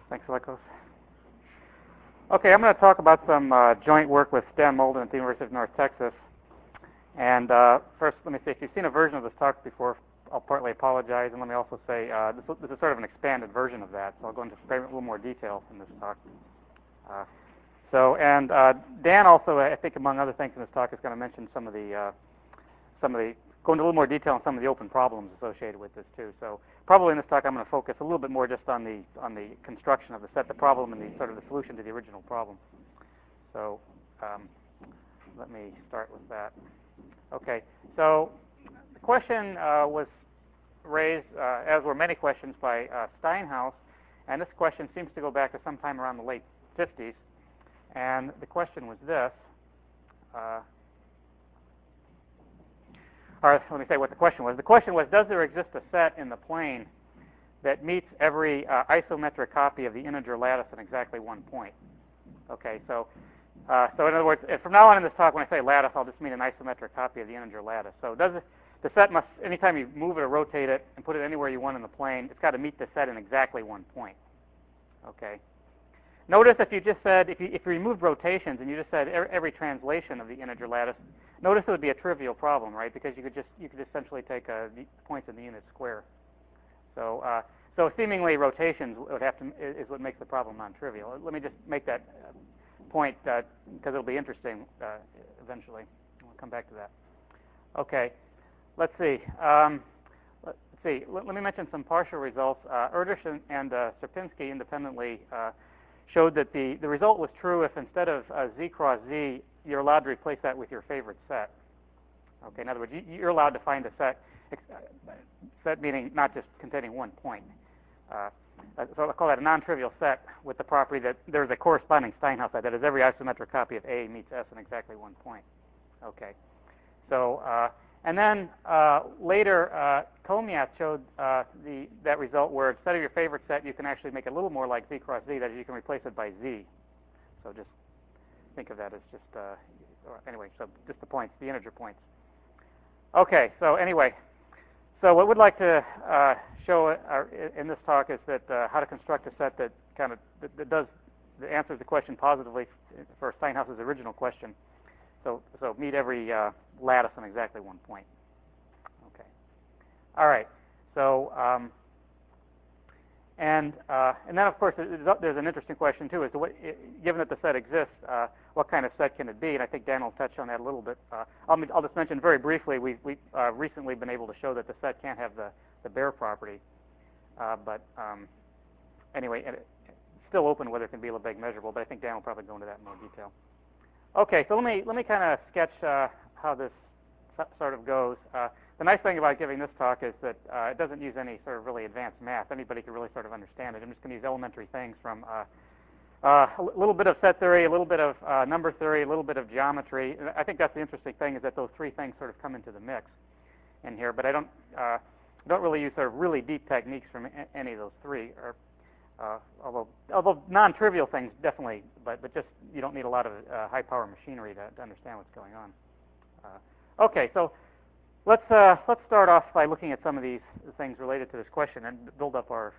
Thanks, Alekos. Okay, I'm going to talk about some joint work with Stan Molden at the University of North Texas. And first, let me say, if you've seen a version of this talk before, I'll partly apologize. And let me also say, this is sort of an expanded version of that, so I'll go into a little more detail in this talk. Dan also, I think, among other things in this talk, is going to mention go into a little more detail on some of the open problems associated with this too. So probably in this talk, I'm going to focus a little bit more just on the construction of the set, the problem, and the sort of the solution to the original problem. So let me start with that. Okay, so the question was raised, as were many questions, by Steinhaus, and this question seems to go back to sometime around the late 50s. And the question was this. Or let me say what the question was. The question was, does there exist a set in the plane that meets every isometric copy of the integer lattice in exactly one point? Okay, so in other words, from now on in this talk, when I say lattice, I'll just mean an isometric copy of the integer lattice. So the set must, anytime you move it or rotate it and put it anywhere you want in the plane, it's got to meet the set in exactly one point. Okay. Notice if you just said, if you removed rotations and you just said every translation of the integer lattice, notice it would be a trivial problem, right? Because you could essentially take the points in the unit square. So seemingly rotations is what makes the problem non-trivial. Let me just make that point because it'll be interesting eventually. We'll come back to that. Okay, let's see. Let me mention some partial results. Erdős and Sierpinski independently showed that the result was true if instead of Z cross Z, you're allowed to replace that with your favorite set. Okay, in other words, you're allowed to find a set meaning not just containing one point. So I'll call that a non-trivial set with the property that there's a corresponding Steinhaus set, that is, every isometric copy of A meets S in exactly one point. Okay, so and then later Komiat showed that result where instead of your favorite set, you can actually make it a little more like Z cross Z, that is, you can replace it by Z. So just think of that as just anyway. So just the points, the integer points. Okay. So anyway, so what we'd like to show in this talk is that how to construct a set that that answers the question positively for Steinhaus's original question. So meet every lattice on exactly one point. Okay. All right. So and then of course there's an interesting question too, is given that the set exists, what kind of set can it be? And I think Dan will touch on that a little bit. I'll just mention very briefly, we've recently been able to show that the set can't have the Baire property, but anyway, it's still open whether it can be Lebesgue measurable. But I think Dan will probably go into that in more detail. Okay, so let me kind of sketch how this sort of goes. The nice thing about giving this talk is that it doesn't use any sort of really advanced math. Anybody can really sort of understand it. I'm just going to use elementary things from a little bit of set theory, a little bit of number theory, a little bit of geometry. And I think that's the interesting thing, is that those three things sort of come into the mix in here. But I don't really use sort of really deep techniques from any of those three. Although non-trivial things definitely, but just you don't need a lot of high-power machinery to understand what's going on. Okay, so let's start off by looking at some of these things related to this question and build up our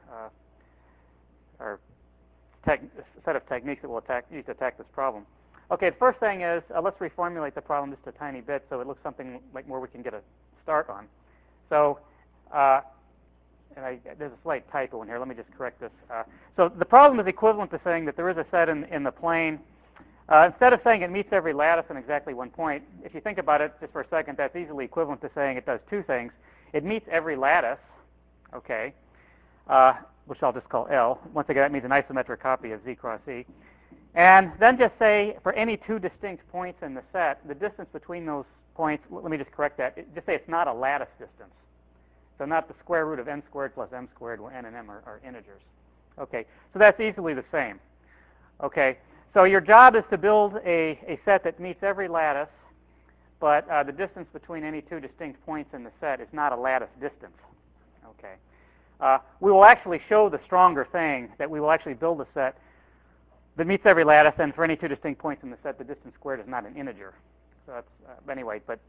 set of techniques that we'll use to attack this problem. Okay, the first thing is let's reformulate the problem just a tiny bit so it looks something like where we can get a start on. So. There's a slight typo in here. Let me just correct this. So the problem is equivalent to saying that there is a set in the plane. Instead of saying it meets every lattice in exactly one point, if you think about it just for a second, that's easily equivalent to saying it does two things. It meets every lattice, okay, which I'll just call L. Once again, that means an isometric copy of Z cross Z. And then just say for any two distinct points in the set, the distance between those points, let me just correct that. Just say it's not a lattice distance. So not the square root of n squared plus m squared, where n and m are integers. Okay, so that's easily the same. Okay, so your job is to build a set that meets every lattice, but the distance between any two distinct points in the set is not a lattice distance. Okay, we will actually show the stronger thing, that we will actually build a set that meets every lattice, and for any two distinct points in the set, the distance squared is not an integer. So that's anyway, but.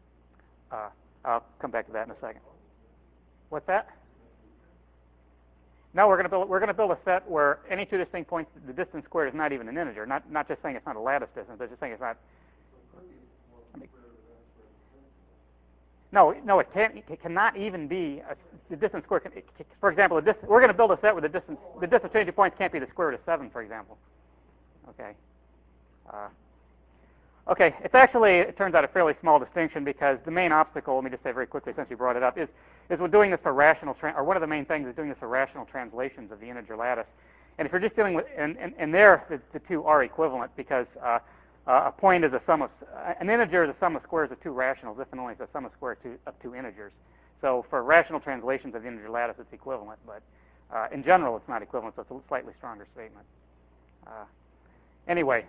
I'll come back to that in a second. What's that? No, we're going to build a set where any two distinct points, the distance squared is not even an integer. Not just saying it's not a lattice distance, but just saying it's not. No, it can't. It cannot even be the distance squared. For example, we're going to build a set where the distance between 2 points can't be the square root of 7, for example. Okay. Okay. It's actually, it turns out, a fairly small distinction because the main obstacle, let me just say very quickly since you brought it up, is we're doing this for rational, or one of the main things is doing this for rational translations of the integer lattice. And if you're just dealing with, and there the two are equivalent because a point is a sum of, an integer is a sum of squares of two rationals, if and only it's a sum of squares of two integers. So for rational translations of the integer lattice, it's equivalent, but in general, it's not equivalent, so it's a slightly stronger statement. Anyway.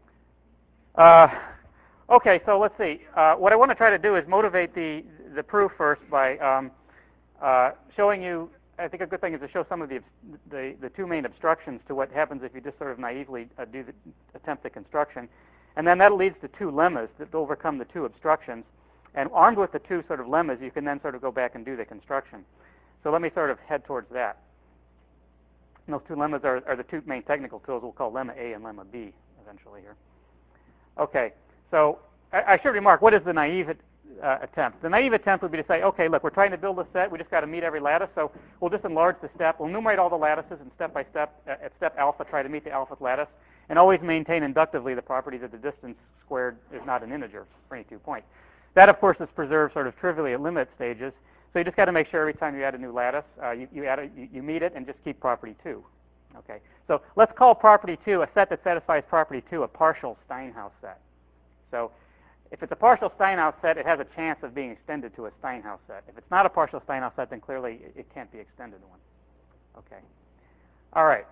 Okay, so let's see. What I want to try to do is motivate the proof first by showing you. I think a good thing is to show some of the two main obstructions to what happens if you just sort of naively attempt the construction, and then that leads to two lemmas that overcome the two obstructions. And armed with the two sort of lemmas, you can then sort of go back and do the construction. So let me sort of head towards that. And those two lemmas are the two main technical tools we'll call lemma A and lemma B eventually here. Okay, so I should remark, what is the naive attempt? The naive attempt would be to say, okay, look, we're trying to build a set. We just got to meet every lattice, so we'll just enlarge the step. We'll enumerate all the lattices and step by step, at step alpha, try to meet the alpha lattice, and always maintain inductively the property that the distance squared is not an integer for any 2 points. That, of course, is preserved sort of trivially at limit stages, so you just got to make sure every time you add a new lattice, you meet it and just keep property 2. Okay, so let's call property 2, a set that satisfies property 2, a partial Steinhaus set. So if it's a partial Steinhaus set, it has a chance of being extended to a Steinhaus set. If it's not a partial Steinhaus set, then clearly it can't be extended to one. Okay. All right.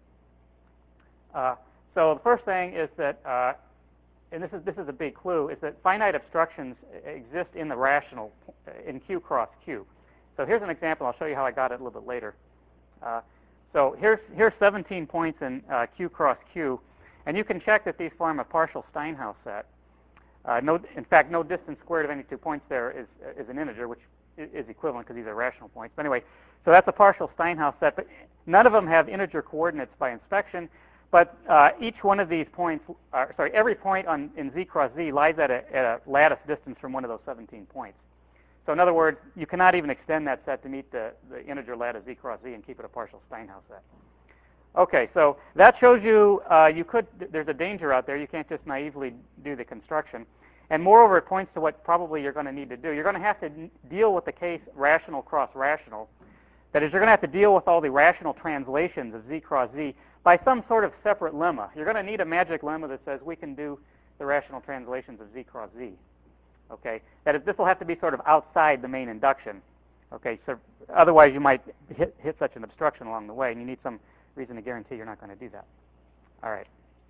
So the first thing is that, and this is a big clue, is that finite obstructions exist in the rational, in Q cross Q. So here's an example. I'll show you how I got it a little bit later. So here's 17 points in Q cross Q, and you can check that these form a partial Steinhaus set. In fact, no distance squared of any 2 points there is an integer, which is equivalent because these are rational points. But anyway, so that's a partial Steinhaus set, but none of them have integer coordinates by inspection. But each one of these points, every point in Z cross Z lies at a lattice distance from one of those 17 points. So in other words, you cannot even extend that set to meet the integer lattice Z cross Z and keep it a partial Steinhaus set. Okay, so that shows you there's a danger out there. You can't just naively do the construction. And moreover, it points to what probably you're going to need to do. You're going to have to deal with the case rational cross rational. That is, you're going to have to deal with all the rational translations of Z cross Z by some sort of separate lemma. You're going to need a magic lemma that says we can do the rational translations of Z cross Z. Okay, that is, this will have to be sort of outside the main induction. Okay, so otherwise you might hit such an obstruction along the way, and you need some reason to guarantee you're not going to do that. All right.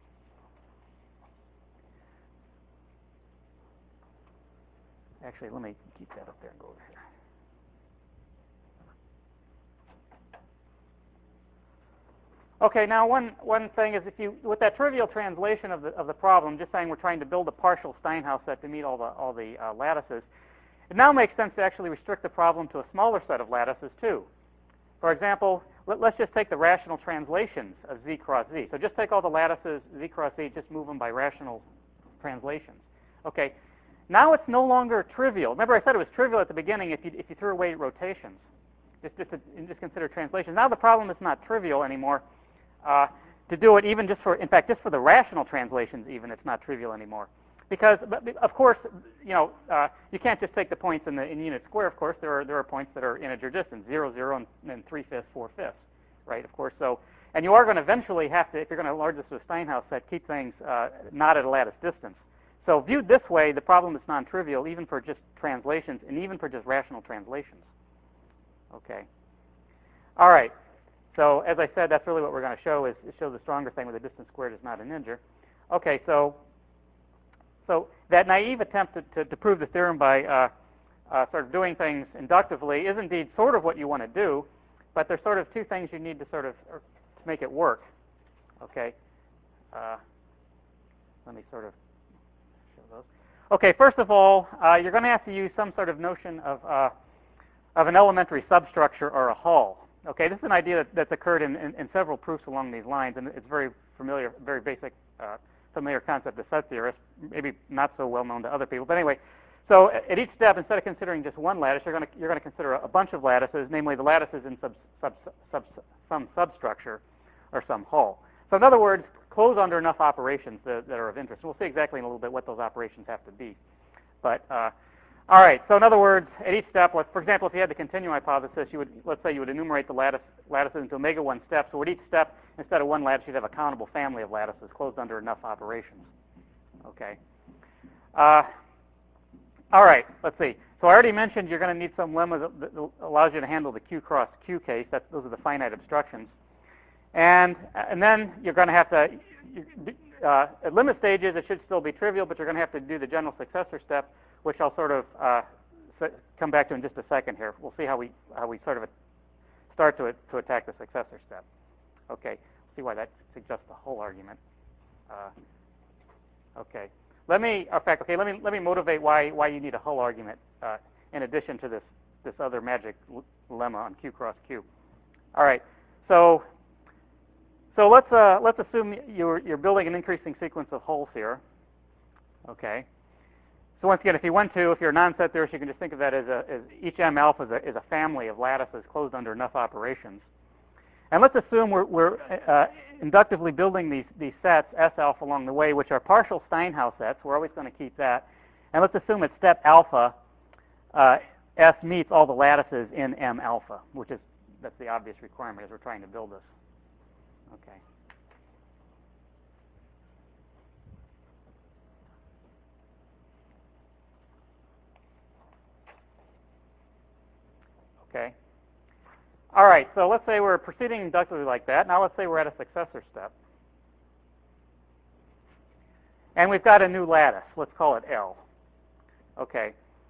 Actually, let me keep that up there and go over here. Okay, now one thing is with that trivial translation of the problem, just saying we're trying to build a partial Steinhaus set to meet all the lattices, it now makes sense to actually restrict the problem to a smaller set of lattices too. For example, let's just take the rational translations of Z cross Z. So just take all the lattices Z cross Z, just move them by rational translations. Okay, now it's no longer trivial. Remember I said it was trivial at the beginning if you threw away rotations. Just consider translations. Now the problem is not trivial anymore. To do it even just for the rational translations even, it's not trivial anymore. Because, of course, you can't just take the points in unit square, of course. There are points that are integer distance, 0, 0, and 3/5, 4/5, right, of course. So, and you are going to eventually have to, if you're going to enlarge this to a Steinhaus set, keep things not at a lattice distance. So viewed this way, the problem is non-trivial, even for just translations, and even for just rational translations. Okay. All right. So as I said, that's really what we're going to show is show the stronger thing where the distance squared is not an integer. Okay, so that naive attempt to prove the theorem by sort of doing things inductively is indeed sort of what you want to do, but there's sort of two things you need to sort of to make it work. Okay. Let me sort of show those. Okay, first of all, you're going to have to use some sort of notion of an elementary substructure or a hull. Okay, this is an idea that's occurred in several proofs along these lines, and it's very familiar, very basic, familiar concept of set theorists, maybe not so well known to other people. But anyway, so at each step, instead of considering just one lattice, you're going to consider a bunch of lattices, namely the lattices in some substructure or some hull. So in other words, close under enough operations that are of interest. We'll see exactly in a little bit what those operations have to be. But all right, so in other words, at each step, for example, if you had the continuum hypothesis, let's say you would enumerate the lattices into omega 1 steps. So at each step, instead of one lattice, you'd have a countable family of lattices closed under enough operations. Okay. All right, let's see. So I already mentioned you're going to need some lemma that allows you to handle the Q cross Q case. Those are the finite obstructions. And then you're going to have to, at limit stages, it should still be trivial, but you're going to have to do the general successor step, which I'll sort of come back to in just a second here. We'll see how we sort of start to attack the successor step. Okay, see why that suggests the whole argument. Okay, let me motivate why you need a hull argument in addition to this other magic lemma on Q cross Q. All right, so let's assume you're building an increasing sequence of hulls here. Okay. So once again, if you're a non-set theorist, you can just think of that as each M alpha is a family of lattices closed under enough operations. And let's assume we're inductively building these sets, S alpha, along the way, which are partial Steinhaus sets. We're always going to keep that. And let's assume at step alpha, S meets all the lattices in M alpha, that's the obvious requirement as we're trying to build this. Okay. Okay. All right, so let's say we're proceeding inductively like that. Now let's say we're at a successor step. And we've got a new lattice. Let's call it L. Okay.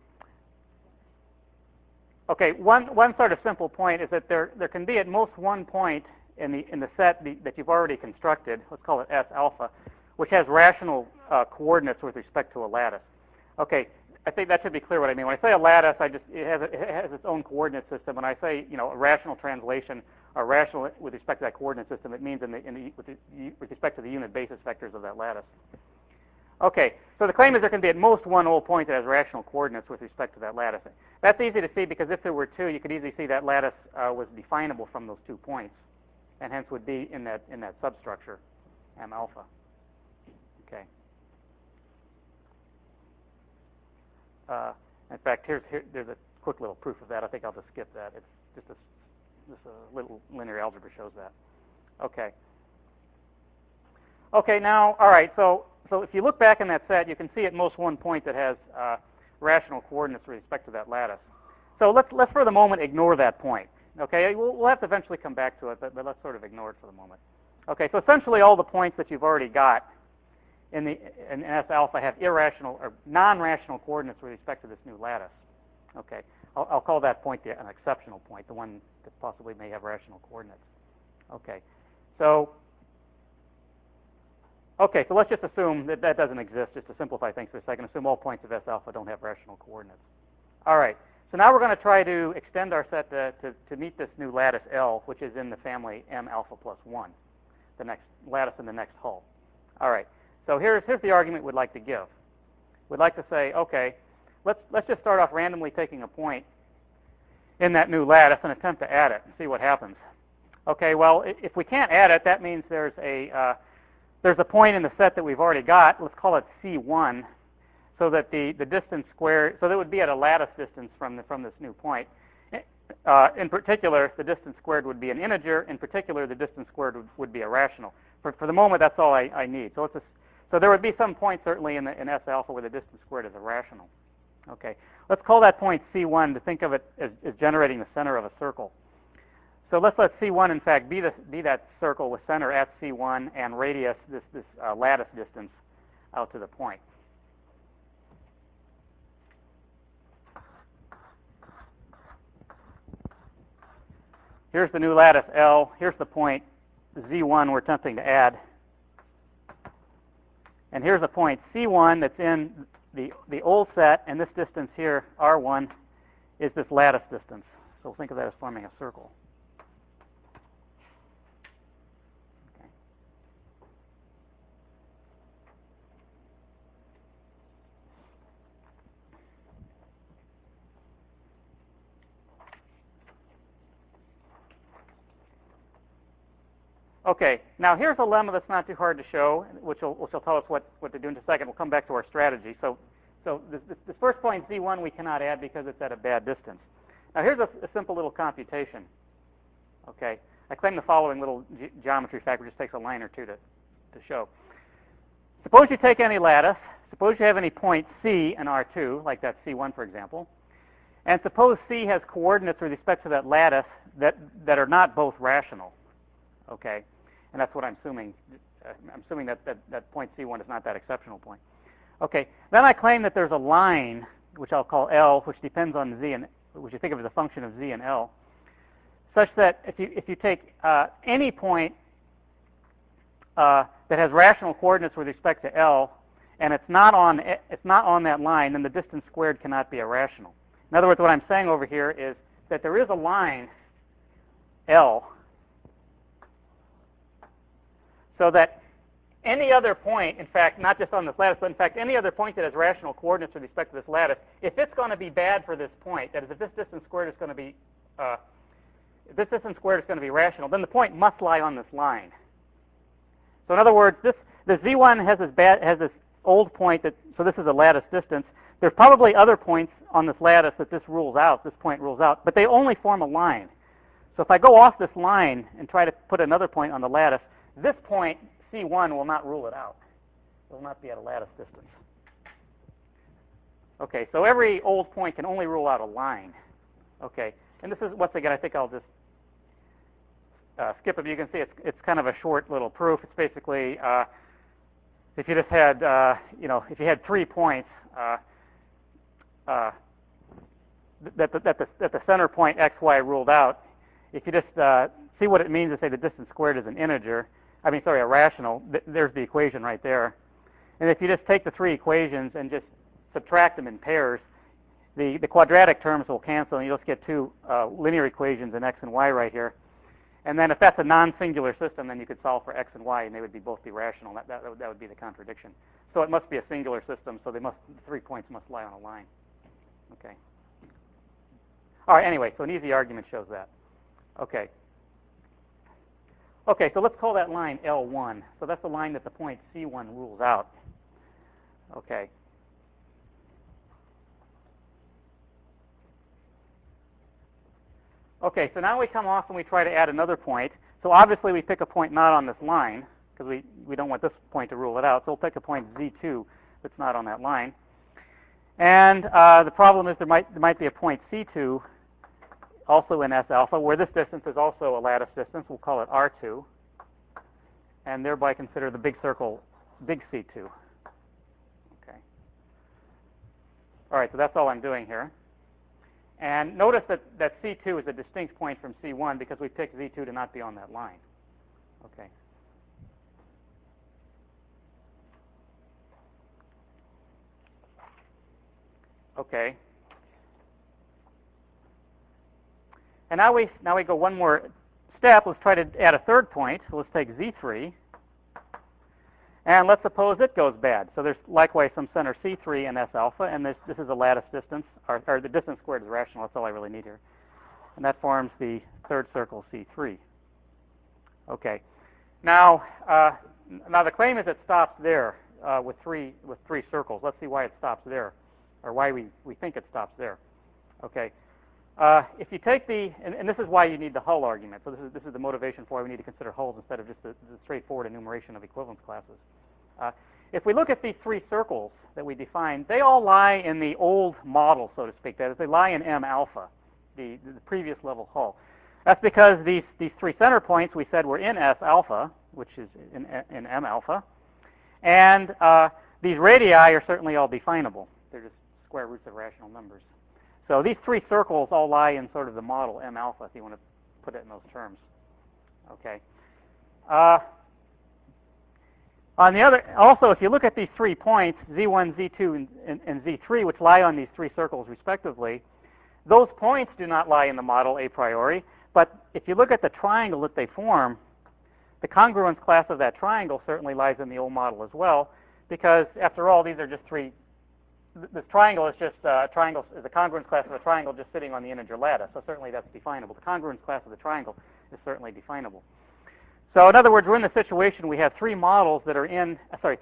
Okay, one sort of simple point is that there can be at most one point in the set that you've already constructed, let's call it S alpha, which has rational coordinates with respect to a lattice. Okay. I think that should be clear what I mean. When I say a lattice, it has its own coordinate system. When I say a rational translation or rational with respect to that coordinate system, it means with respect to the unit basis vectors of that lattice. Okay, so the claim is there can be at most one whole point that has rational coordinates with respect to that lattice. That's easy to see because if there were two, you could easily see that lattice was definable from those 2 points, and hence would be in that substructure, M alpha. Okay. In fact, there's a quick little proof of that. I think I'll just skip that. It's just a little linear algebra shows that. Okay. Okay. Now, all right. So if you look back in that set, you can see at most one point that has rational coordinates with respect to that lattice. So let's for the moment ignore that point. Okay. We'll have to eventually come back to it, but let's sort of ignore it for the moment. Okay. So essentially, all the points that you've already got in S alpha have irrational or non-rational coordinates with respect to this new lattice. Okay, I'll call that point an exceptional point, the one that possibly may have rational coordinates. Okay, so let's just assume that doesn't exist, just to simplify things for a second. Assume all points of S alpha don't have rational coordinates. All right, so now we're going to try to extend our set to meet this new lattice L, which is in the family M alpha plus 1, the next lattice in the next hull. All right. So here's the argument we'd like to give. We'd like to say, okay, let's just start off randomly taking a point in that new lattice and attempt to add it and see what happens. Okay, well, if we can't add it, that means there's a point in the set that we've already got. Let's call it C1, so that the distance squared, so that would be at a lattice distance from this new point. In particular, the distance squared would be an integer. In particular, the distance squared would be a rational. For the moment, that's all I need. So there would be some point certainly in S alpha where the distance squared is a rational. Okay, let's call that point C1 to think of it as generating the center of a circle. So let's let C1 in fact be that circle with center at C1 and radius this lattice distance out to the point. Here's the new lattice L. Here's the point Z1 we're attempting to add. And here's a point C1 that's in the old set, and this distance here, R1, is this lattice distance. So think of that as forming a circle. Okay, now here's a lemma that's not too hard to show, which will tell us what to do in a second. We'll come back to our strategy. So this first point, Z1, we cannot add because it's at a bad distance. Now here's a simple little computation. Okay, I claim the following little geometry fact, which just takes a line or two to show. Suppose you take any lattice. Suppose you have any point C and R2, like that C1, for example. And suppose C has coordinates with respect to that lattice that are not both rational. Okay, and that's what I'm assuming. I'm assuming that point C1 is not that exceptional point. Okay, then I claim that there's a line, which I'll call L, which depends on Z, and which you think of as a function of Z and L, such that if you take any point that has rational coordinates with respect to L, and it's not on that line, then the distance squared cannot be irrational. In other words, what I'm saying over here is that there is a line L, so that any other point, in fact, not just on this lattice, but in fact any other point that has rational coordinates with respect to this lattice, if it's going to be bad for this point, that is, if this distance squared is going to be rational, then the point must lie on this line. So in other words, the Z1 has this old point so this is a lattice distance. There's probably other points on this lattice that this point rules out, but they only form a line. So if I go off this line and try to put another point on the lattice, this point, C1, will not rule it out. It will not be at a lattice distance. Okay, so every old point can only rule out a line. Okay, and this is, once again, I think I'll just skip it. You can see it's kind of a short little proof. It's basically, if you just had, if you had 3 points, that the center point x, y ruled out, if you just see what it means to say the distance squared is an integer, a rational, there's the equation right there. And if you just take the 3 equations and just subtract them in pairs, the quadratic terms will cancel, and you'll just get 2 linear equations in x and y right here. And then if that's a non-singular system, then you could solve for x and y, and they would both be rational. That would be the contradiction. So it must be a singular system, so the 3 points must lie on a line. Okay. All right, anyway, so an easy argument shows that. Okay. Okay, so let's call that line L1. So that's the line that the point C1 rules out. Okay. Okay, so now we come off and we try to add another point. So obviously we pick a point not on this line, because we don't want this point to rule it out. So we'll pick a point Z2 that's not on that line. And the problem is there might be a point C2 also in S alpha, where this distance is also a lattice distance. We'll call it R2, and thereby consider the big circle big C2. Okay. All right, so that's all I'm doing here. And notice that C2 is a distinct point from C1 because we picked Z2 to not be on that line. Okay. Okay. And now we go one more step. Let's try to add a third point. So let's take Z3. And let's suppose it goes bad. So there's likewise some center C3 in S alpha, and this is a lattice distance, or the distance squared is rational. That's all I really need here. And that forms the third circle C3. Okay. Now the claim is it stops there with three circles. Let's see why it stops there, or why we think it stops there. Okay. If you take and this is why you need the Hull argument. So this is the motivation for why we need to consider hulls instead of just the straightforward enumeration of equivalence classes. If we look at these 3 circles that we defined, they all lie in the old model, so to speak. That is, they lie in M alpha, the previous level Hull. That's because these 3 center points we said were in S alpha, which is in M alpha, and these radii are certainly all definable. They're just square roots of rational numbers. So these 3 circles all lie in sort of the model M alpha, if you want to put it in those terms. Okay. On the other, also, if you look at these 3 points, Z1, Z2, and Z3, which lie on these 3 circles respectively, those points do not lie in the model a priori. But if you look at the triangle that they form, the congruence class of that triangle certainly lies in the old model as well, because after all, these are just 3. This triangle is just a congruence class of a triangle just sitting on the integer lattice. So certainly that's definable. The congruence class of the triangle is certainly definable. So in other words, we're in the situation we have three circles that are in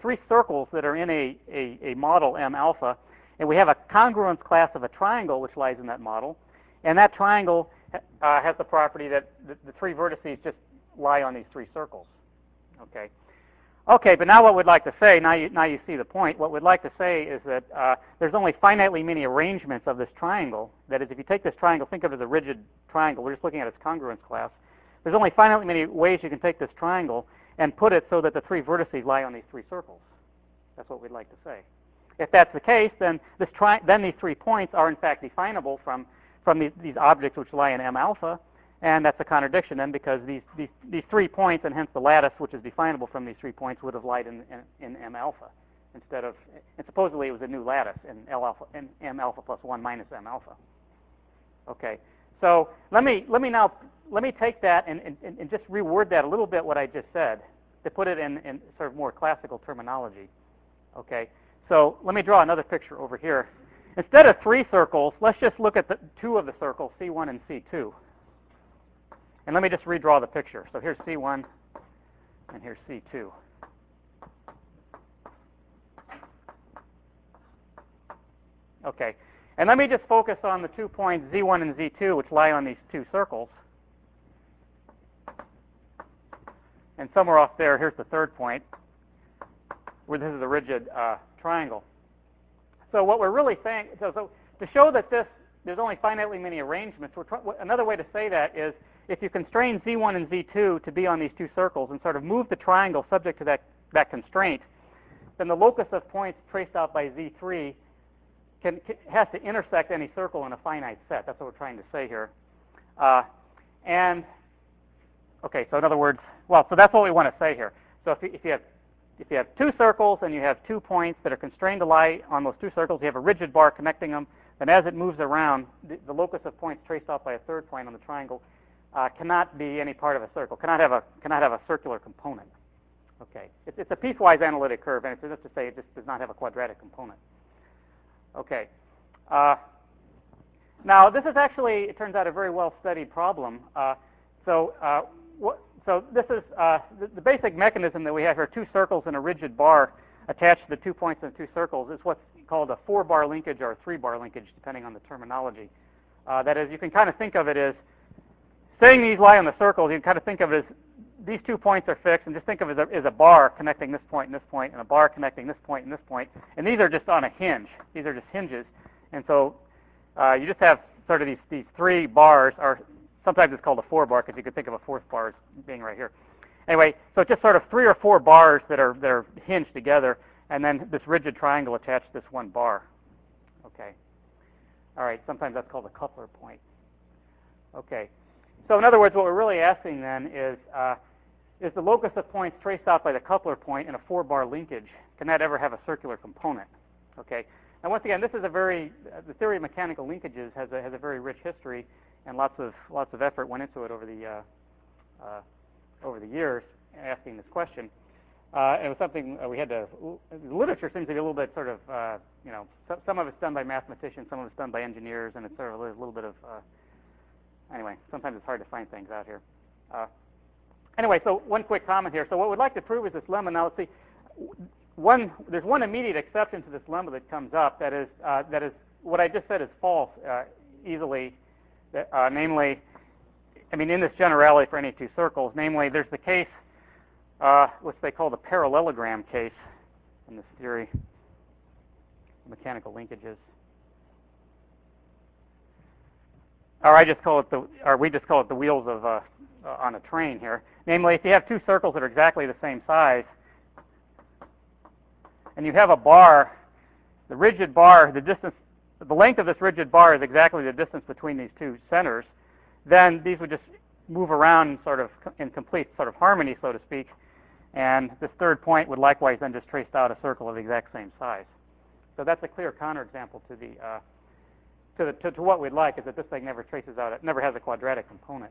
a model M alpha, and we have a congruence class of a triangle which lies in that model, and that triangle has the property that the three vertices just lie on these three circles. Okay. Okay, but now what we'd like to say, now you see the point, what we'd like to say is that there's only finitely many arrangements of this triangle. That is, if you take this triangle, think of it as a rigid triangle. We're just looking at its congruence class. There's only finitely many ways you can take this triangle and put it so that the three vertices lie on these three circles. That's what we'd like to say. If that's the case, then these 3 points are in fact definable from these objects which lie in M alpha, and that's a contradiction then, because these 3 points, and hence the lattice which is definable from these 3 points, would have lied in M alpha instead of, and supposedly it was a new lattice in M alpha plus 1 minus M alpha. Okay, so let me take that and just reword that a little bit, what I just said, to put it in sort of more classical terminology. Okay, so let me draw another picture over here. Instead of 3 circles, let's just look at the 2 of the circles, C1 and C2. And let me just redraw the picture. So here's C1 and here's C2. Okay, and let me just focus on the 2 points Z1 and Z2 which lie on these 2 circles. And somewhere off there, here's the 3rd point, where this is a rigid triangle. So what we're really saying, so to show that there's only finitely many arrangements, another way to say that is if you constrain Z1 and Z2 to be on these 2 circles and sort of move the triangle subject to that constraint, then the locus of points traced out by Z3 has to intersect any circle in a finite set. That's what we're trying to say here. Okay, so in other words, well, so that's what we want to say here. So if you have 2 circles and you have 2 points that are constrained to lie on those 2 circles, you have a rigid bar connecting them, then as it moves around, the locus of points traced out by a 3rd point on the triangle cannot be any part of a circle, cannot have a circular component. Okay, it's a piecewise analytic curve, and it's just to say it just does not have a quadratic component. Okay, now this is actually, it turns out, a very well-studied problem. So this is the basic mechanism that we have here: 2 circles and a rigid bar attached to the 2 points in the 2 circles. Is what's called a 4-bar linkage or a 3-bar linkage, depending on the terminology. That is, you can kind of think of it as, saying these lie on the circles, you can kind of think of it as these 2 points are fixed, and just think of it as a bar connecting this point and this point, and a bar connecting this point and this point. And these are just on a hinge. These are just hinges. And so you just have sort of these 3 bars, or sometimes it's called a 4-bar, because you could think of a 4th bar as being right here. Anyway, so it's just sort of 3 or 4 bars that are hinged together, and then this rigid triangle attached to this 1 bar. Okay. All right, sometimes that's called a coupler point. Okay. So in other words, what we're really asking then is the locus of points traced out by the coupler point in a 4-bar linkage, can that ever have a circular component? Okay. Now once again, this is the theory of mechanical linkages has a very rich history, and lots of effort went into it over the years asking this question. It was something we had to. The literature seems to be a little bit sort of, some of it's done by mathematicians, some of it's done by engineers, and it's sort of a little bit of. Anyway, sometimes it's hard to find things out here. Anyway, so one quick comment here. So what we'd like to prove is this lemma. Now let's see. There's one immediate exception to this lemma that comes up. That is what I just said is false easily. Namely, I mean, in this generality for any 2 circles, namely, there's the case which they call the parallelogram case in this theory of mechanical linkages. Or we just call it the wheels of on a train here. Namely, if you have 2 circles that are exactly the same size, and you have a bar, the rigid bar, the length of this rigid bar is exactly the distance between these 2 centers, then these would just move around sort of in complete sort of harmony, so to speak, and this 3rd point would likewise then just trace out a circle of the exact same size. So that's a clear counterexample to what we'd like, is that this thing never traces out, it never has a quadratic component.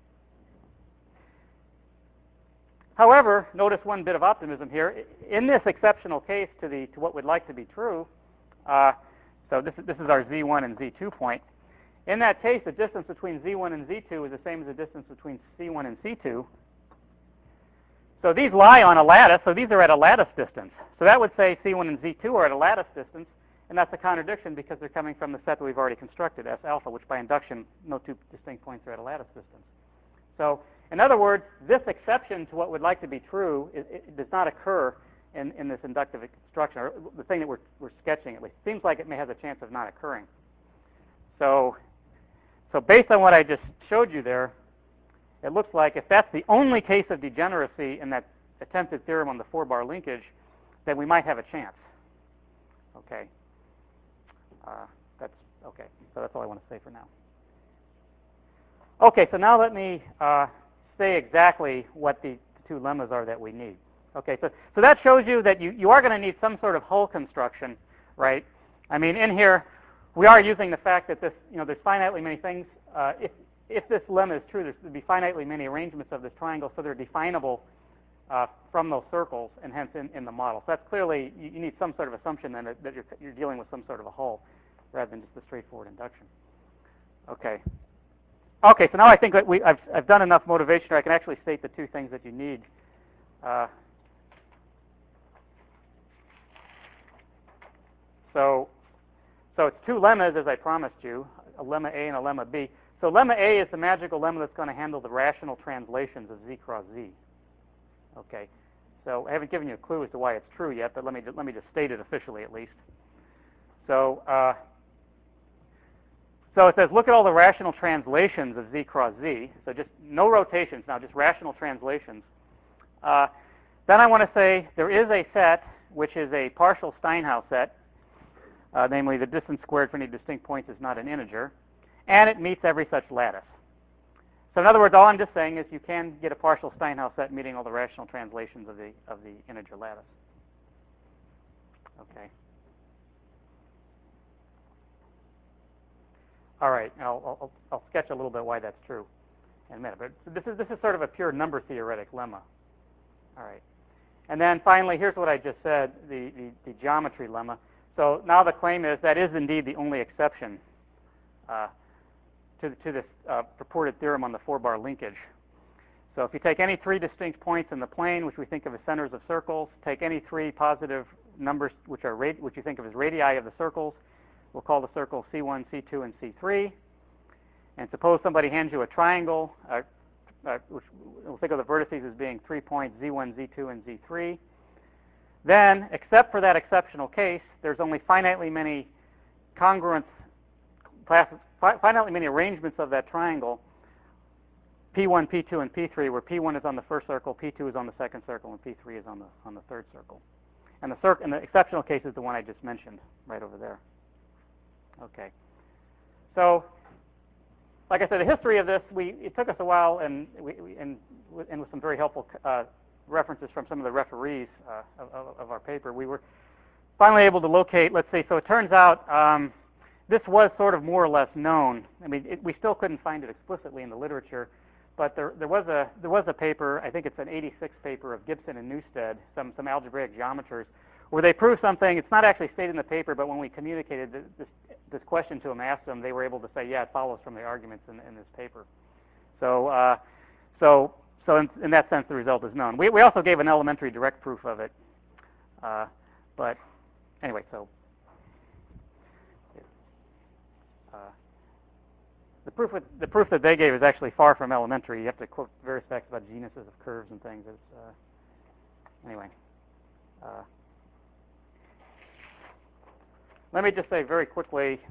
However, notice one bit of optimism here. In this exceptional case to what we'd like to be true, so this is our Z1 and Z2 point. In that case, the distance between Z1 and Z2 is the same as the distance between C1 and C2. So these lie on a lattice, so these are at a lattice distance. So that would say C1 and Z2 are at a lattice distance, and that's a contradiction because they're coming from the set that we've already constructed, S alpha, which by induction, no two distinct points are at a lattice distance. So in other words, this exception to what would like to be true, it does not occur in this inductive construction, or the thing that we're sketching at least. Seems like it may have a chance of not occurring. So based on what I just showed you there, it looks like if that's the only case of degeneracy in that attempted theorem on the 4-bar linkage, then we might have a chance. Okay. That's okay. So that's all I want to say for now. Okay, so now let me say exactly what the two lemmas are that we need. Okay, so that shows you that you are going to need some sort of hull construction, right? I mean, in here, we are using the fact that this, there's finitely many things. If this lemma is true, there'd be finitely many arrangements of this triangle, so they're definable from those circles, and hence in the model. So that's clearly, you need some sort of assumption then that you're dealing with some sort of a hull rather than just a straightforward induction. Okay. Okay, so now I think that I've done enough motivation, or I can actually state the two things that you need. So it's two lemmas, as I promised you, a lemma A and a lemma B. So lemma A is the magical lemma that's going to handle the rational translations of Z cross Z. Okay, so I haven't given you a clue as to why it's true yet, but let me just state it officially at least. So it says, look at all the rational translations of Z cross Z. So just no rotations now, just rational translations. Then I want to say there is a set which is a partial Steinhaus set, namely the distance squared for any distinct points is not an integer, and it meets every such lattice. So in other words, all I'm just saying is you can get a partial Steinhaus set meeting all the rational translations of the integer lattice. Okay. All right, I'll sketch a little bit why that's true in a minute. But this is sort of a pure number theoretic lemma. All right, and then finally, here's what I just said: the geometry lemma. So now the claim is that is indeed the only exception to this purported theorem on the 4-bar linkage. So if you take any three distinct points in the plane, which we think of as centers of circles, take any three positive numbers which you think of as radii of the circles. We'll call the circles C1, C2, and C3. And suppose somebody hands you a triangle, which we'll think of the vertices as being 3 points, Z1, Z2, and Z3. Then, except for that exceptional case, there's only finitely many finitely many arrangements of that triangle, P1, P2, and P3, where P1 is on the first circle, P2 is on the second circle, and P3 is on the third circle. And the exceptional case is the one I just mentioned, right over there. Okay. So, like I said, the history of this, it took us a while, and with some very helpful references from some of the referees of our paper, we were finally able to locate, let's see, so it turns out this was sort of more or less known. I mean, we still couldn't find it explicitly in the literature, but there was a paper, I think it's an 86 paper of Gibson and Newstead, some algebraic geometers, where they proved something. It's not actually stated in the paper, but when we communicated this question to them, asked them, they were able to say, yeah, it follows from the arguments in this paper. So in that sense, the result is known. We also gave an elementary direct proof of it, but anyway, so the proof that they gave is actually far from elementary. You have to quote various facts about genuses of curves and things. Anyway. Let me just say very quickly,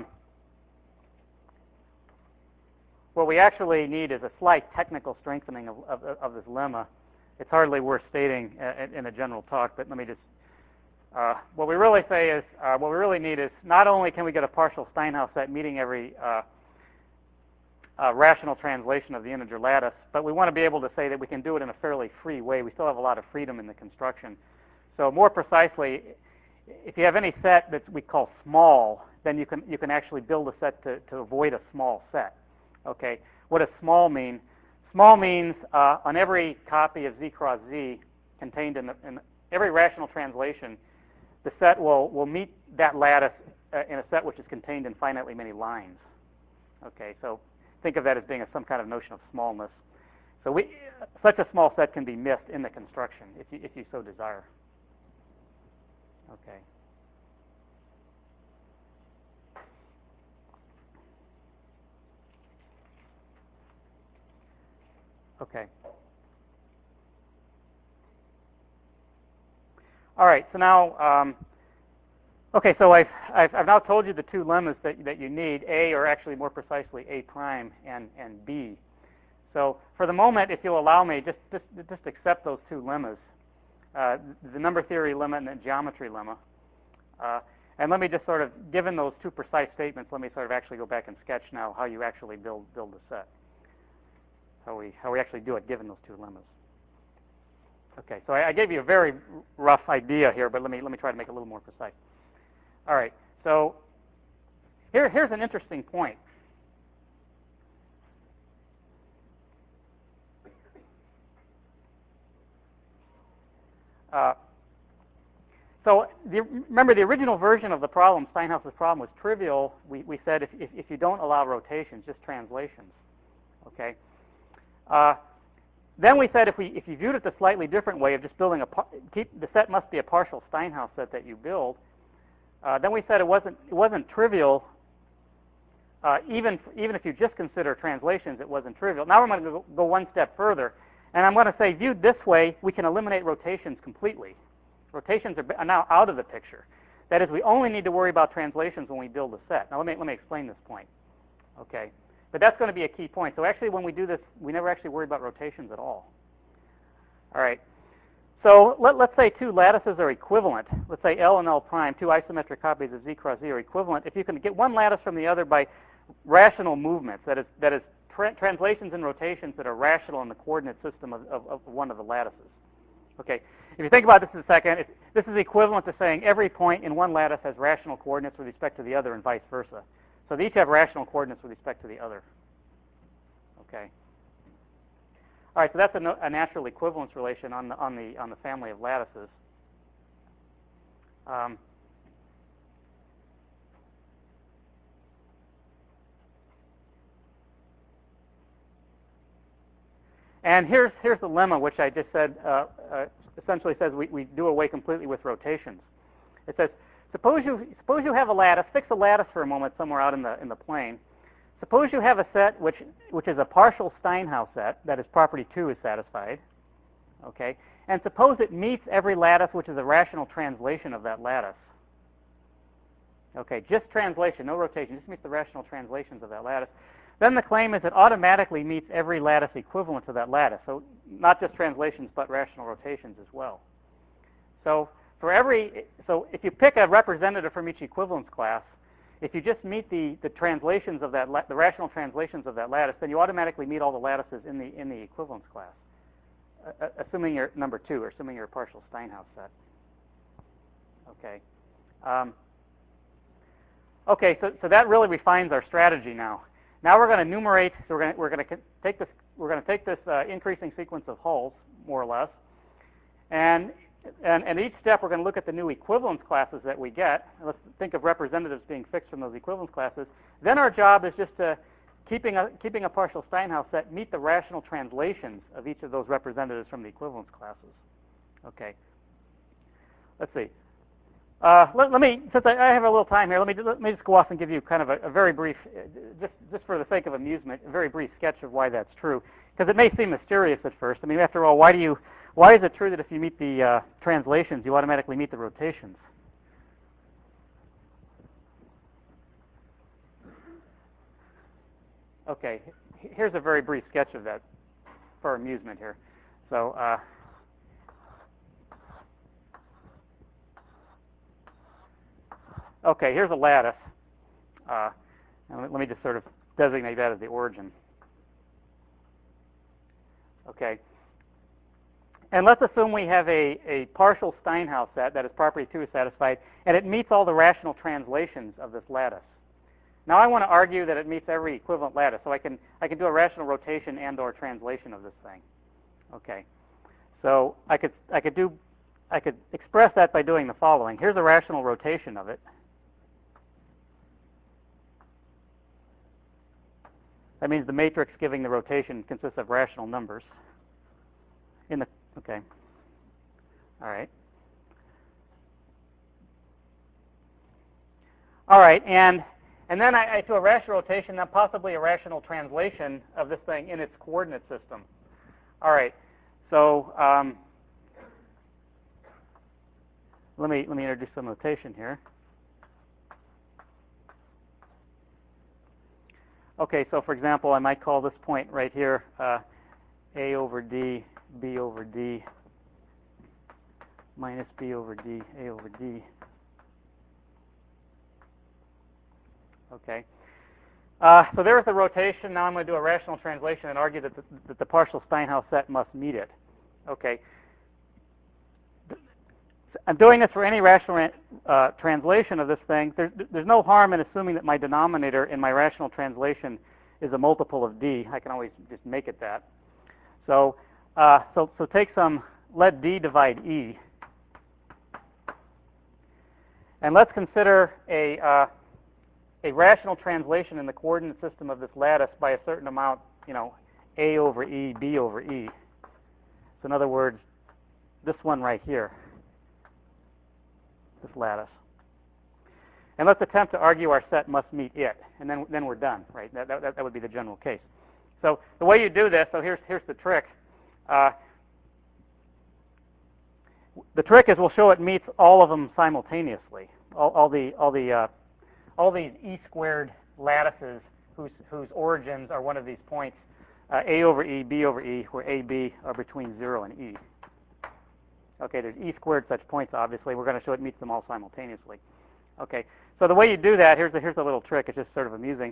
what we actually need is a slight technical strengthening of this lemma. It's hardly worth stating in a general talk, but let me just, what we really say is, what we really need is not only can we get a partial Steinhaus set meeting every rational translation of the integer lattice, but we want to be able to say that we can do it in a fairly free way. We still have a lot of freedom in the construction. So more precisely, if you have any set that we call small, then you can actually build a set to avoid a small set. Okay, what does small mean? Small means on every copy of Z cross Z contained in every rational translation, the set will meet that lattice in a set which is contained in finitely many lines. Okay, so think of that as being some kind of notion of smallness. So such a small set can be missed in the construction if you so desire. Okay. Okay. All right. So now, okay. So I've now told you the two lemmas that you need: A, or actually more precisely, A prime and B. So for the moment, if you'll allow me, just accept those two lemmas, the number theory lemma and the geometry lemma. And let me just sort of, given those two precise statements, let me sort of actually go back and sketch now how you actually build the set. How we actually do it given those two lemmas. Okay, so I gave you a very rough idea here, but let me try to make it a little more precise. All right, so here's an interesting point. So remember, the original version of the problem, Steinhaus's problem, was trivial. We said if you don't allow rotations, just translations. Okay. Then we said if you viewed it the slightly different way of just building the set must be a partial Steinhaus set that you build. Then we said it wasn't trivial. Even if you just consider translations, it wasn't trivial. Now we're going to go one step further, and I'm going to say, viewed this way, we can eliminate rotations completely. Rotations are now out of the picture. That is, we only need to worry about translations when we build a set. Now let me explain this point. Okay, but that's going to be a key point. So actually, when we do this, we never actually worry about rotations at all. All right. So let's say two lattices are equivalent. Let's say L and L prime, two isometric copies of Z cross Z are equivalent. If you can get one lattice from the other by rational movements, that is translations and rotations that are rational in the coordinate system of one of the lattices. Okay. If you think about this in a second, this is equivalent to saying every point in one lattice has rational coordinates with respect to the other and vice versa. So they each have rational coordinates with respect to the other. Okay. All right, so that's a natural equivalence relation on the family of lattices. And here's the lemma, which I just said essentially says we do away completely with rotations. It says suppose you have a lattice. Fix a lattice for a moment somewhere out in the plane. Suppose you have a set which is a partial Steinhaus set, that is property 2 is satisfied. Okay, and suppose it meets every lattice which is a rational translation of that lattice. Okay, just translation, no rotation, just meets the rational translations of that lattice. Then the claim is it automatically meets every lattice equivalent to that lattice. So not just translations, but rational rotations as well. So if you pick a representative from each equivalence class, if you just meet the translations of that, the rational translations of that lattice, then you automatically meet all the lattices in the equivalence class, assuming you're number 2, or assuming you're a partial Steinhaus set. Okay. Okay. So that really refines our strategy now. Now we're going to enumerate. So we're going to take this increasing sequence of hulls, more or less, and each step we're going to look at the new equivalence classes that we get. Let's think of representatives being fixed from those equivalence classes. Then our job is just to keeping a partial Steinhaus set meet the rational translations of each of those representatives from the equivalence classes. Okay. Let's see. Let me, since I have a little time here, let me just go off and give you kind of a very brief, just for the sake of amusement, a very brief sketch of why that's true, because it may seem mysterious at first. I mean, after all, why is it true that if you meet the translations, you automatically meet the rotations? Okay, here's a very brief sketch of that for amusement here. So. Okay, here's a lattice. Let me just sort of designate that as the origin. Okay. And let's assume we have a partial Steinhaus set, that is property 2 is satisfied, and it meets all the rational translations of this lattice. Now I want to argue that it meets every equivalent lattice, so I can do a rational rotation and/or translation of this thing. Okay. So I could express that by doing the following. Here's a rational rotation of it. That means the matrix giving the rotation consists of rational numbers. Okay. All right. All right, and then I do a rational rotation, then possibly a rational translation of this thing in its coordinate system. All right, so let me introduce some notation here. Okay, so for example, I might call this point right here A over D, B over D, minus B over D, A over D. Okay. So there's the rotation. Now I'm going to do a rational translation and argue that the partial Steinhaus set must meet it. Okay. I'm doing this for any rational translation of this thing. There's no harm in assuming that my denominator in my rational translation is a multiple of D. I can always just make it that. So take let D divide E. And let's consider a rational translation in the coordinate system of this lattice by a certain amount, A over E, B over E. So in other words, this one right here, this lattice. And let's attempt to argue our set must meet it, and then we're done, right? That would be the general case. So the way you do this, so here's the trick. The trick is we'll show it meets all of them simultaneously. All these E squared lattices whose origins are one of these points, A over E, B over E, where A, B are between 0 and E. Okay, there's E squared such points, obviously. We're going to show it meets them all simultaneously. Okay, so the way you do that, here's a little trick. It's just sort of amusing.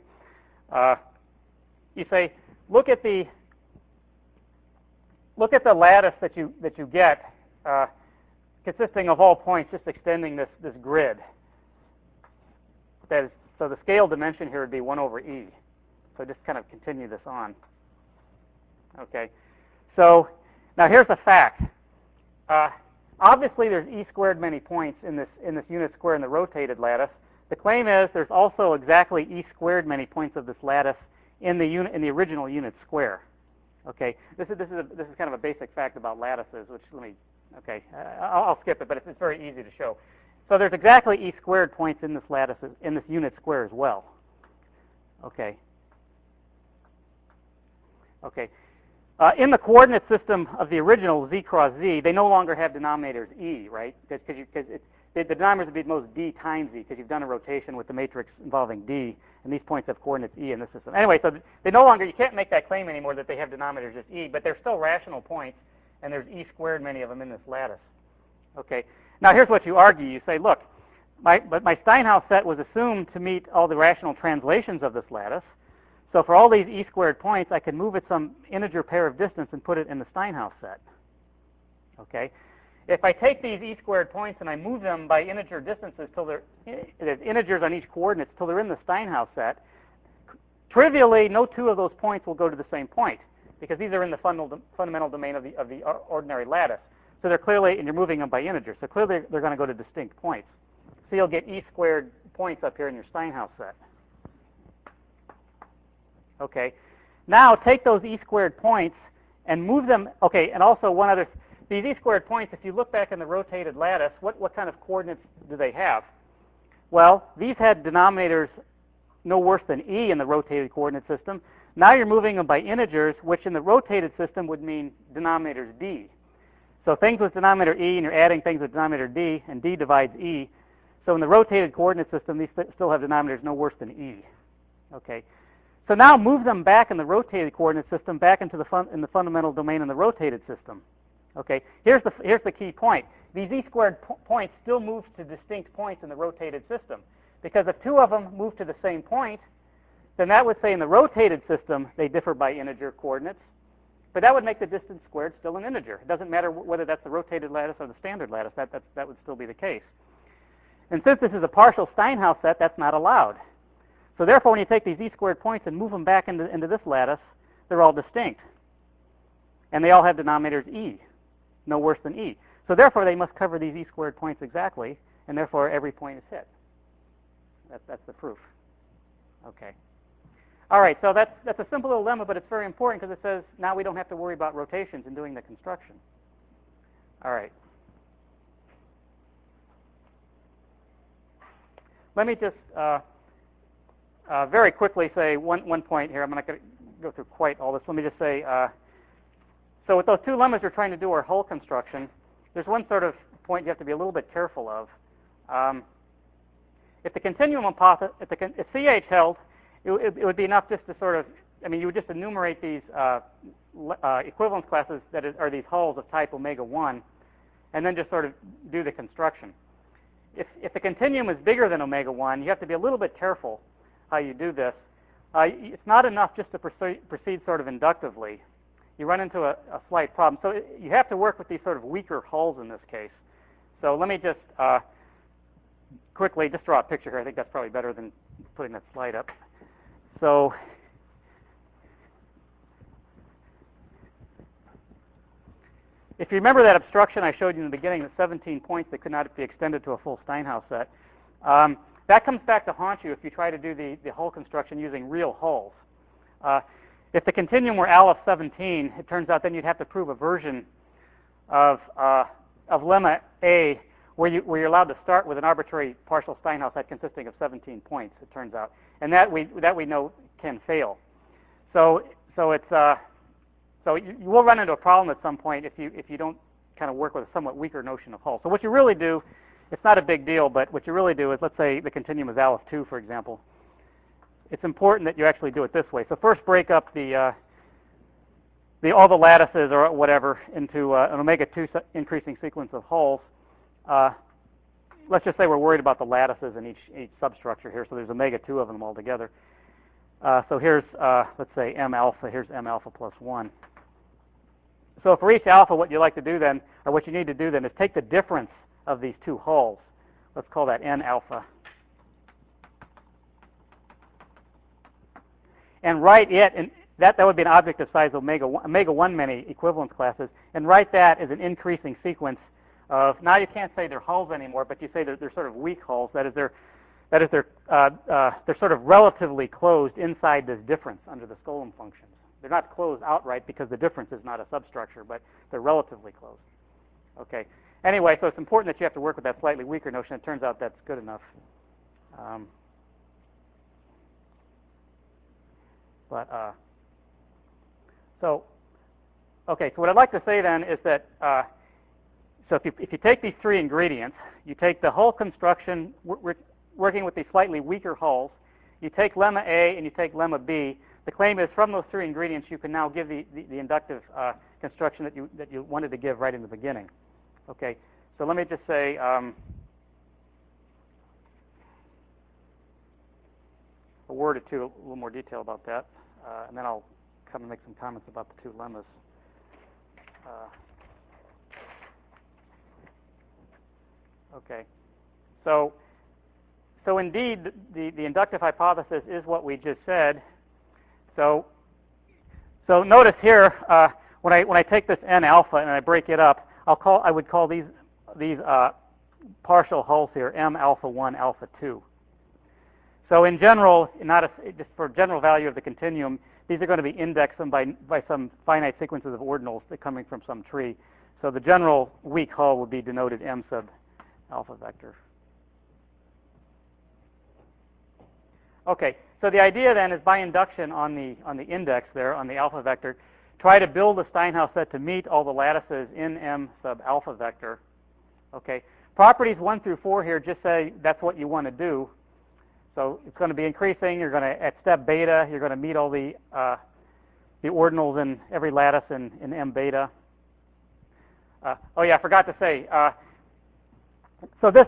You say, look at the lattice that you get, consisting of all points, just extending this grid. So the scale dimension here would be 1 over E. So just kind of continue this on. Okay. So now here's a fact. Obviously, there's E squared many points in this unit square in the rotated lattice. The claim is there's also exactly E squared many points of this lattice in the original unit square. Okay. This is kind of a basic fact about lattices, which I'll skip it, but it's very easy to show. So there's exactly E squared points in this lattice, in this unit square as well. Okay. Okay. In the coordinate system of the original Z cross Z, they no longer have denominators E, right? Because the denominators would be at most D times E, because you've done a rotation with the matrix involving D, and these points have coordinates E in this system. Anyway, so you can't make that claim anymore that they have denominators just E, but they're still rational points, and there's E squared many of them in this lattice. Okay. Now here's what you argue. You say, look, my Steinhaus set was assumed to meet all the rational translations of this lattice. So for all these E squared points, I can move it some integer pair of distance and put it in the Steinhaus set. Okay. If I take these E squared points and I move them by integer distances till there's integers on each coordinate till they're in the Steinhaus set, trivially, no two of those points will go to the same point because these are in the fundamental domain of the ordinary lattice. So they're clearly, and you're moving them by integers, so clearly they're going to go to distinct points. So you'll get E squared points up here in your Steinhaus set. Okay. Now take those E squared points and move them. Okay, and also one other, these E squared points, if you look back in the rotated lattice, what kind of coordinates do they have? Well, these had denominators no worse than E in the rotated coordinate system. Now you're moving them by integers, which in the rotated system would mean denominators D. So things with denominator E, and you're adding things with denominator D, and D divides E. So in the rotated coordinate system, these still have denominators no worse than E. Okay. So now move them back in the rotated coordinate system back into the fundamental domain in the rotated system. Okay. Here's the key point. These E squared points still move to distinct points in the rotated system, because if two of them move to the same point, then that would say in the rotated system they differ by integer coordinates. But that would make the distance squared still an integer. It doesn't matter whether that's the rotated lattice or the standard lattice. That would still be the case. And since this is a partial Steinhaus set, that's not allowed. So therefore, when you take these E squared points and move them back into this lattice, they're all distinct. And they all have denominators E, no worse than E. So therefore, they must cover these E squared points exactly, and therefore every point is hit. That's the proof. Okay. All right, so that's a simple little lemma, but it's very important because it says now we don't have to worry about rotations in doing the construction. All right. Let me just very quickly say one point here. I'm not going to go through quite all this. Let me just say, so with those two lemmas we're trying to do our hull construction, there's one sort of point you have to be a little bit careful of. If the continuum hypothesis, if CH held, it would be enough just to sort of, I mean, you would just enumerate these equivalence classes that are these hulls of type omega 1, and then just sort of do the construction. If the continuum is bigger than omega 1, you have to be a little bit careful how you do this. It's not enough just to proceed sort of inductively. You run into a slight problem. So you have to work with these sort of weaker hulls in this case. So let me just quickly just draw a picture here. I think that's probably better than putting that slide up. So if you remember that obstruction I showed you in the beginning, the 17 points that could not be extended to a full Steinhaus set, that comes back to haunt you if you try to do the hull construction using real hulls. If the continuum were Aleph 17, it turns out then you'd have to prove a version of lemma A where you're allowed to start with an arbitrary partial Steinhaus set consisting of 17 points, it turns out. And that we know can fail. So it's so you will run into a problem at some point if you don't kind of work with a somewhat weaker notion of hull. So what you really do, it's not a big deal, but what you really do is, let's say the continuum is Aleph 2, for example. It's important that you actually do it this way. So first break up all the lattices or whatever into an omega 2 increasing sequence of hulls. Let's just say we're worried about the lattices in each substructure here, so there's omega 2 of them altogether. So here's, let's say, M alpha. Here's M alpha plus 1. So for each alpha, what you like to do then, or what you need to do then, is take the difference of these two hulls. Let's call that N alpha. And write it, and that would be an object of size omega 1 many equivalence classes, and write that as an increasing sequence of, now you can't say they're hulls anymore, but you say they're sort of weak hulls. That is they're sort of relatively closed inside this difference under the Skolem functions. They're not closed outright because the difference is not a substructure, but they're relatively closed. Okay. Anyway, so it's important that you have to work with that slightly weaker notion. It turns out that's good enough. So what I'd like to say then is that so if you take these three ingredients, you take the hull construction, we're working with these slightly weaker hulls. You take lemma A and you take lemma B. The claim is from those three ingredients you can now give the inductive construction that you wanted to give right in the beginning. Okay, so let me just say a word or two, a little more detail about that, and then I'll come and make some comments about the two lemmas. Okay, so indeed the inductive hypothesis is what we just said. So notice here when I take this N alpha and I break it up, I would call these partial hulls here M alpha 1 alpha 2. So in general, just for general value of the continuum, these are going to be indexed by some finite sequences of ordinals that coming from some tree. So the general weak hull would be denoted M sub alpha vector. Okay, so the idea then is by induction on the index there, on the alpha vector, try to build a Steinhaus set to meet all the lattices in M sub alpha vector. Okay, properties 1 through 4 here just say that's what you want to do. So it's going to be increasing. You're going to, at step beta, you're going to meet all the ordinals in every lattice in M beta. Oh yeah, I forgot to say. So this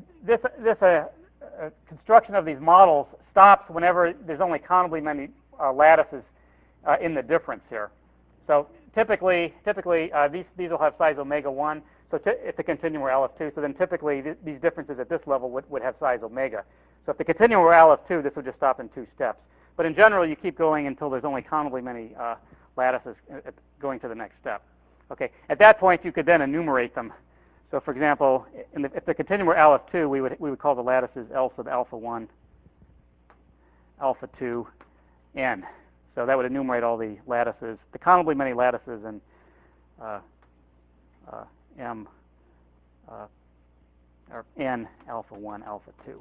construction of these models stops whenever there's only countably many lattices in the difference here. So typically these will have size omega 1. So if the continuum were Aleph 2, so then typically these differences at this level would have size omega. So if the continuum were Aleph 2, this would just stop in 2 steps. But in general, you keep going until there's only countably many lattices going to the next step. Okay. At that point, you could then enumerate them. So for example, if the continuum were Aleph 2, we would call the lattices L sub alpha 1, alpha 2, n. So that would enumerate all the lattices, the countably many lattices in M or n alpha 1, alpha 2.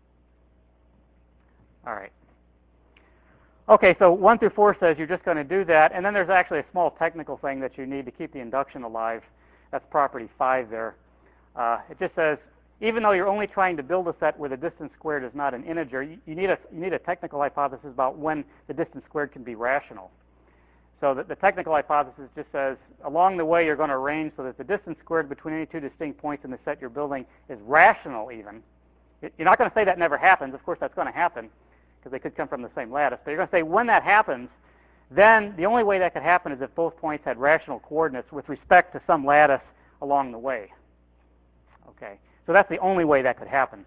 All right. Okay, so 1 through 4 says you're just going to do that, and then there's actually a small technical thing that you need to keep the induction alive. That's property 5 there. It just says, even though you're only trying to build a set where the distance squared is not an integer, you need a technical hypothesis about when the distance squared can be rational. So the technical hypothesis just says, along the way you're going to arrange so that the distance squared between any two distinct points in the set you're building is rational even. You're not going to say that never happens. Of course, that's going to happen, because they could come from the same lattice. But you're going to say when that happens, then the only way that could happen is if both points had rational coordinates with respect to some lattice along the way. Okay, so that's the only way that could happen.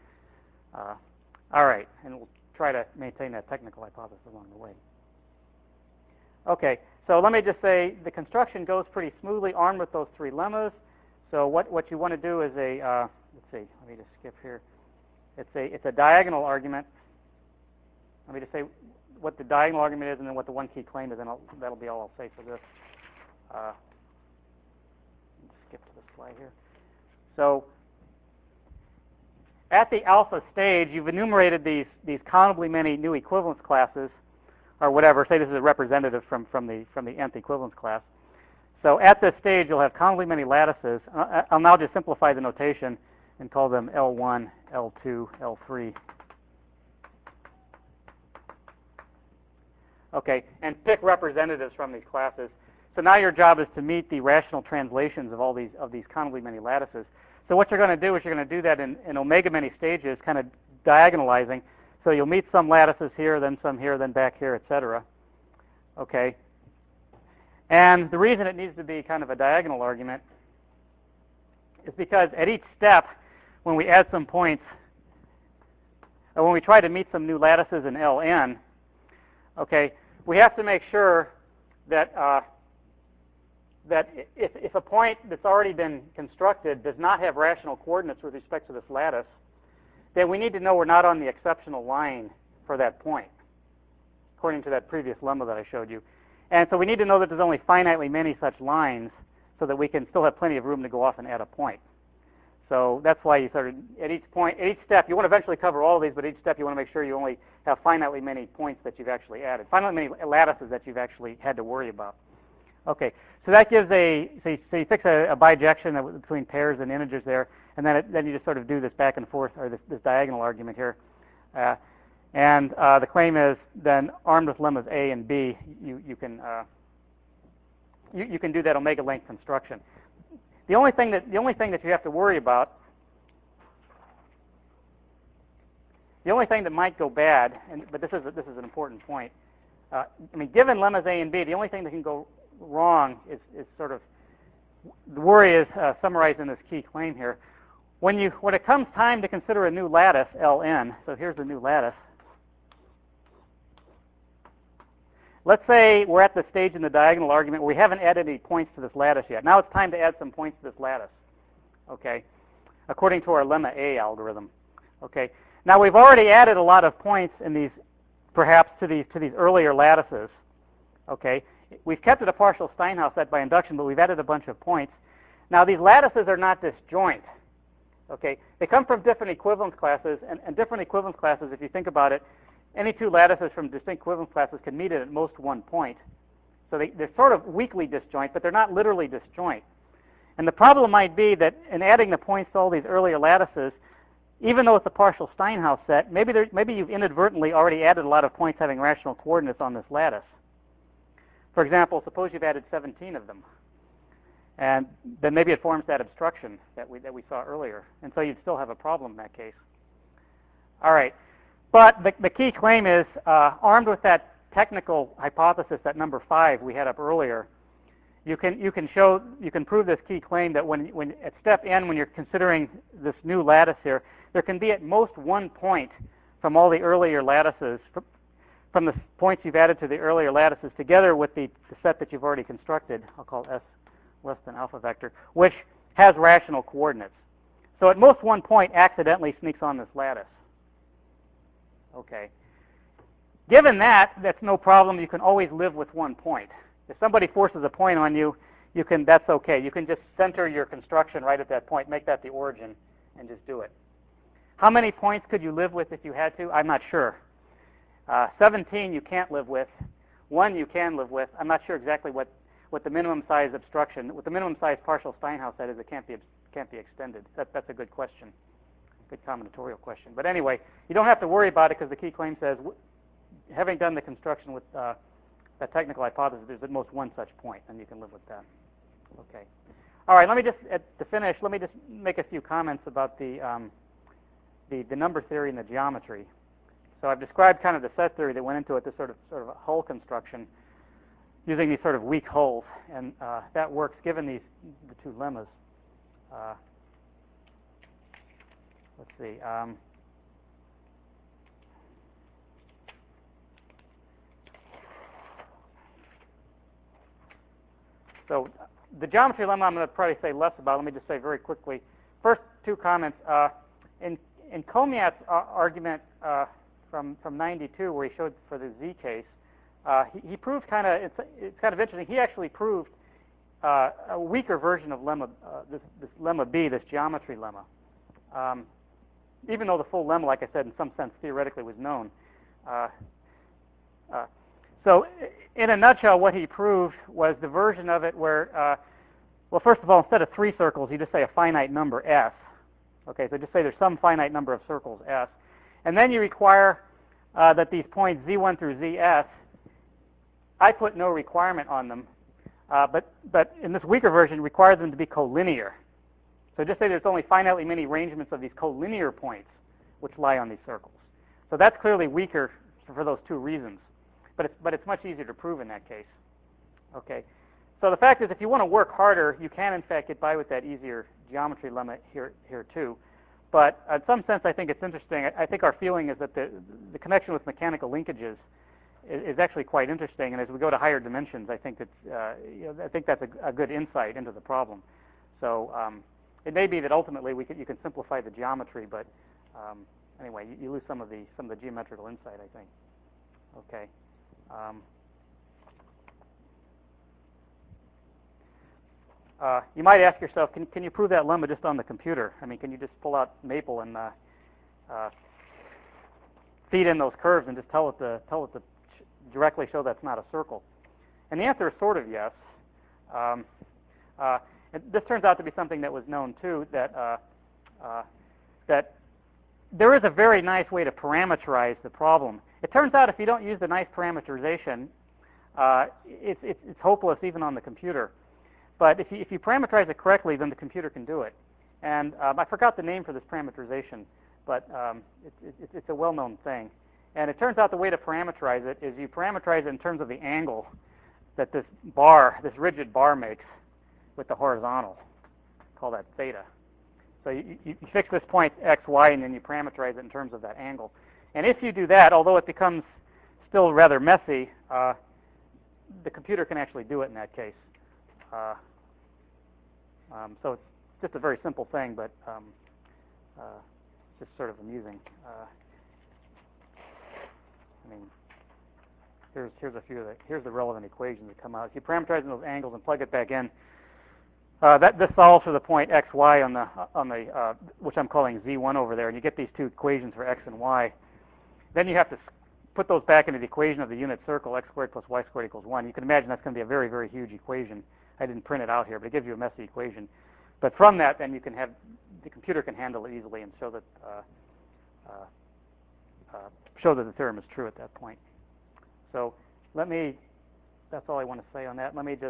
All right, and we'll try to maintain that technical hypothesis along the way. Okay, so let me just say the construction goes pretty smoothly armed with those 3 lemmas. So what you want to do is let's see, let me just skip here. It's a diagonal argument. Let me just say what the diagonal argument is and then what the one key claim is, and that'll be all I'll say for this. Skip to the slide here. So at the alpha stage, you've enumerated these countably many new equivalence classes, or whatever. Say this is a representative from the nth equivalence class. So at this stage, you'll have countably many lattices. I'll now just simplify the notation and call them L1, L2, L3. Okay, and pick representatives from these classes. So now your job is to meet the rational translations of all these countably many lattices. So what you're going to do is you're going to do that in omega many stages, kind of diagonalizing. So you'll meet some lattices here, then some here, then back here, etc. Okay. And the reason it needs to be kind of a diagonal argument is because at each step, when we add some points, or when we try to meet some new lattices in Ln, okay, we have to make sure that that if a point that's already been constructed does not have rational coordinates with respect to this lattice, then we need to know we're not on the exceptional line for that point, according to that previous lemma that I showed you. And so we need to know that there's only finitely many such lines so that we can still have plenty of room to go off and add a point. So that's why you sort of, at each step, you want to eventually cover all of these, but each step you want to make sure you only have finitely many points that you've actually added, finitely many lattices that you've actually had to worry about. Okay, so that gives so you fix a bijection between pairs and integers there, and then you just sort of do this back and forth, or this diagonal argument here. And the claim is then armed with lemmas A and B, you can do that omega length construction. The only thing that you have to worry about, the only thing that might go bad, but this is an important point. I mean, given lemmas A and B, the only thing that can go wrong is sort of, the worry is summarized in this key claim here. When it comes time to consider a new lattice, Ln, so here's the new lattice. Let's say we're at the stage in the diagonal argument where we haven't added any points to this lattice yet. Now it's time to add some points to this lattice, okay, according to our lemma A algorithm. Okay. Now we've already added a lot of points in these, perhaps to these earlier lattices. Okay. We've kept it a partial Steinhaus set by induction, but we've added a bunch of points. Now these lattices are not disjoint. Okay. They come from different equivalence classes, and different equivalence classes, if you think about it, any two lattices from distinct equivalence classes can meet at most one point. So they're sort of weakly disjoint, but they're not literally disjoint. And the problem might be that in adding the points to all these earlier lattices, even though it's a partial Steinhaus set, maybe you've inadvertently already added a lot of points having rational coordinates on this lattice. For example, suppose you've added 17 of them. And then maybe it forms that obstruction that we saw earlier. And so you'd still have a problem in that case. All right. But the key claim is, armed with that technical hypothesis, that number 5 we had up earlier, you can prove this key claim that when at step n, when you're considering this new lattice here, there can be at most one point from all the earlier lattices, from the points you've added to the earlier lattices, together with the set that you've already constructed, I'll call S less than alpha vector, which has rational coordinates. So at most one point accidentally sneaks on this lattice. Okay. Given that, that's no problem. You can always live with one point. If somebody forces a point on you, that's okay. You can just center your construction right at that point, make that the origin, and just do it. How many points could you live with if you had to? I'm not sure. 17 you can't live with. 1 you can live with. I'm not sure exactly what the minimum size obstruction, what the minimum size partial Steinhaus set is. It can't be extended. That's a good question, good combinatorial question. But anyway, you don't have to worry about it because the key claim says, having done the construction with that technical hypothesis, there's at most one such point, and you can live with that. Okay. All right. Let me just to finish. Let me just make a few comments about the number theory and the geometry. So I've described kind of the set theory that went into it, this sort of a hull construction using these sort of weak hulls, and that works given the two lemmas. Let's see. So the geometry lemma I'm going to probably say less about. Let me just say very quickly. First, two comments. In Comiat's argument from 92, where he showed for the Z case, he proved it's kind of interesting. He actually proved a weaker version of lemma, this lemma B, this geometry lemma. Even though the full lemma, like I said, in some sense theoretically was known. So in a nutshell, what he proved was the version of it where, well, first of all, instead of 3 circles, you just say a finite number S. Okay, so just say there's some finite number of circles S. And then you require that these points Z1 through ZS, I put no requirement on them, but in this weaker version, require them to be collinear. So just say there's only finitely many arrangements of these collinear points which lie on these circles. So that's clearly weaker for those two reasons. But it's much easier to prove in that case. Okay. So the fact is, if you want to work harder, you can in fact get by with that easier geometry lemma here too. But in some sense, I think it's interesting. I think our feeling is that the connection with mechanical linkages is actually quite interesting. And as we go to higher dimensions, I think that's a good insight into the problem. So it may be that ultimately you can simplify the geometry, but anyway, you lose some of the geometrical insight, I think. Okay. You might ask yourself, can you prove that lemma just on the computer? I mean, can you just pull out Maple and feed in those curves and just tell it to directly show that's not a circle? And the answer is sort of yes. And this turns out to be something that was known too, that there is a very nice way to parameterize the problem. It turns out if you don't use the nice parameterization, it's hopeless even on the computer. But if you parameterize it correctly, then the computer can do it. And I forgot the name for this parameterization, but it's a well-known thing. And it turns out the way to parameterize it is you parameterize it in terms of the angle that this rigid bar makes with the horizontal. Call that theta. So you fix this point x, y, and then you parameterize it in terms of that angle. And if you do that, although it becomes still rather messy, the computer can actually do it in that case. So it's just a very simple thing, but just sort of amusing. I mean, here's a few of here's the relevant equations that come out. If you parameterize those angles and plug it back in, this solves for the point x, y on the which I'm calling z1 over there, and you get these two equations for x and y. Then you have to put those back into the equation of the unit circle, x squared plus y squared equals 1. You can imagine that's going to be a very, very huge equation. I didn't print it out here, but it gives you a messy equation. But from that, then you can have the computer can handle it easily and show that the theorem is true at that point. So that's all I want to say on that. Let me just,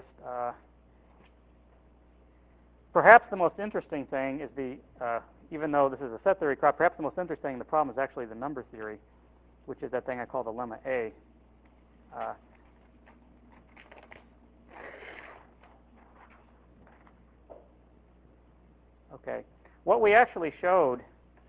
perhaps the most interesting thing is even though this is a set theory crop, perhaps the most interesting in the problem is actually the number theory, which is that thing I call the lemma A. Okay. What we actually showed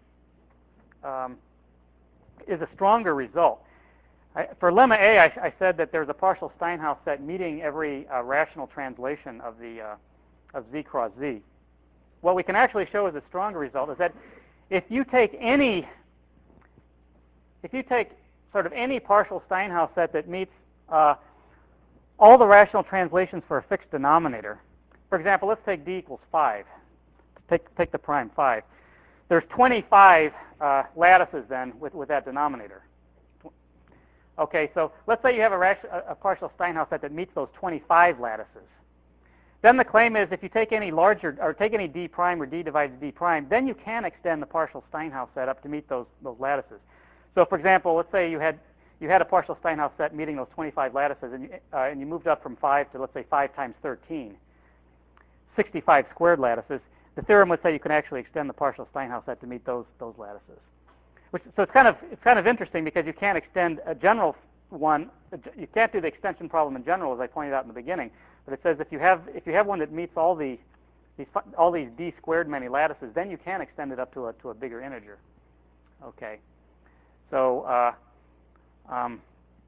is a stronger result. For lemma A, I said that there's a partial Steinhaus set meeting every rational translation of Z cross Z. What we can actually show as a stronger result is that if you take sort of any partial Steinhaus set that meets all the rational translations for a fixed denominator. For example, let's take d equals 5. Take the prime 5. There's 25 lattices then with that denominator. Okay, so let's say you have a partial Steinhaus set that meets those 25 lattices. Then the claim is if you take any larger, or take any d prime or d divided d prime, then you can extend the partial Steinhaus set up to meet those lattices. So for example, let's say you had a partial Steinhaus set meeting those 25 lattices, and you moved up from 5 to, let's say, 5 times 13, 65 squared lattices. The theorem would say you can actually extend the partial Steinhaus set to meet those lattices. So it's kind of interesting because you can't extend a general one. You can't do the extension problem in general, as I pointed out in the beginning. But it says if you have one that meets all these d squared many lattices, then you can extend it up to a bigger integer. Okay. So and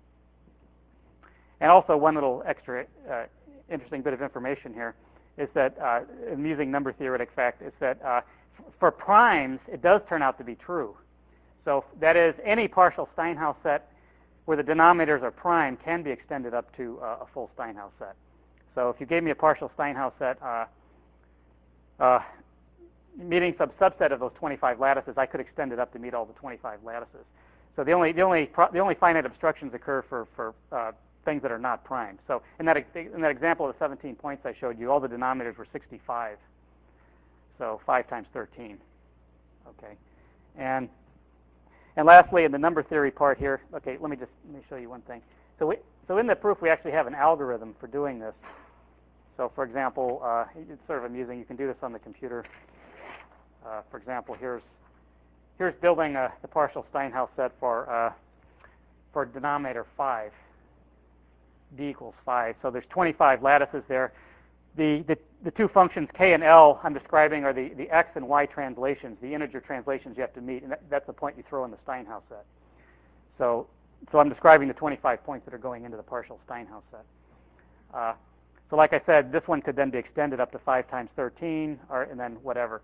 also one little extra interesting bit of information here is that amusing number theoretic fact is that for primes it does turn out to be true. So that is, any partial Steinhaus set where the denominators are prime can be extended up to a full Steinhaus set. So if you gave me a partial Steinhaus set meeting some subset of those 25 lattices, I could extend it up to meet all the 25 lattices. So the only finite obstructions occur for things that are not prime. So in that example of the 17 points I showed you, all the denominators were 65. So 5 times 13. Okay, and lastly, in the number theory part here, okay, let me show you one thing. So in the proof, we actually have an algorithm for doing this. So for example, it's sort of amusing. You can do this on the computer. For example, here's building the partial Steinhaus set for denominator 5. D equals 5. So there's 25 lattices there. The two functions k and l I'm describing are the x and y translations, the integer translations you have to meet, and that's the point you throw in the Steinhaus set. So I'm describing the 25 points that are going into the partial Steinhaus set. So like I said, this one could then be extended up to 5 times 13, and then whatever.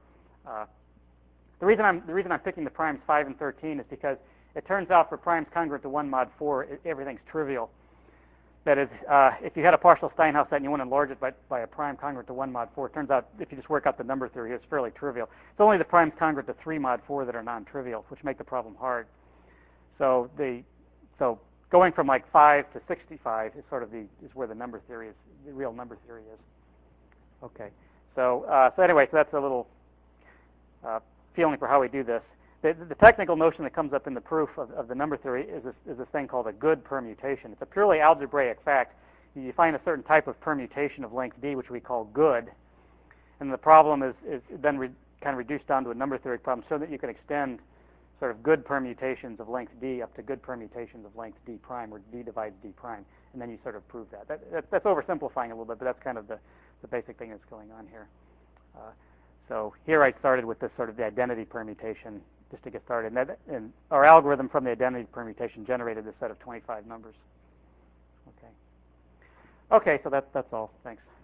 The reason I'm picking the primes 5 and 13 is because it turns out for primes congruent to 1 mod 4, everything's trivial. That is, if you had a partial Steinhaus set and you want to enlarge it by a prime congruent to 1 mod 4, it turns out if you just work out the number theory, it's fairly trivial. It's only the primes congruent to 3 mod 4 that are non-trivial, which make the problem hard. So going from like 5 to 65 is sort of is where the number theory is, the real number theory is. Okay. So anyway, so that's a little feeling for how we do this. The technical notion that comes up in the proof of the number theory is this thing called a good permutation. It's a purely algebraic fact. You find a certain type of permutation of length d, which we call good, and the problem is then kind of reduced down to a number theory problem so that you can extend sort of good permutations of length d up to good permutations of length d prime, or d divides d prime, and then you sort of prove that. That's oversimplifying a little bit, but that's kind of the basic thing that's going on here. So here I started with this sort of the identity permutation just to get started. And our algorithm from the identity permutation generated this set of 25 numbers. Okay. Okay, so that's all. Thanks.